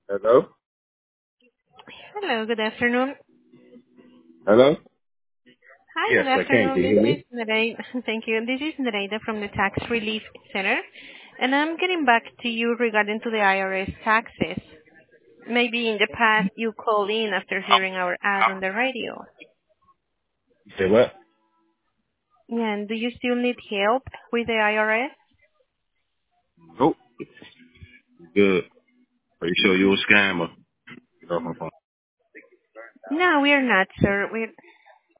Hello? Hello, good afternoon. Hello? Hi, Yes, good I can. afternoon. Can you This hear is me? Nereida. Thank you. This is Nereida from the Tax Relief Center, and I'm getting back to you regarding to the IRS taxes. Maybe in the past you called in after hearing our ad on the radio. You say what? Yeah, and do you still need help with the IRS? Nope. Good. Are you sure you're a scammer? Get off my phone. No, we are not, sir.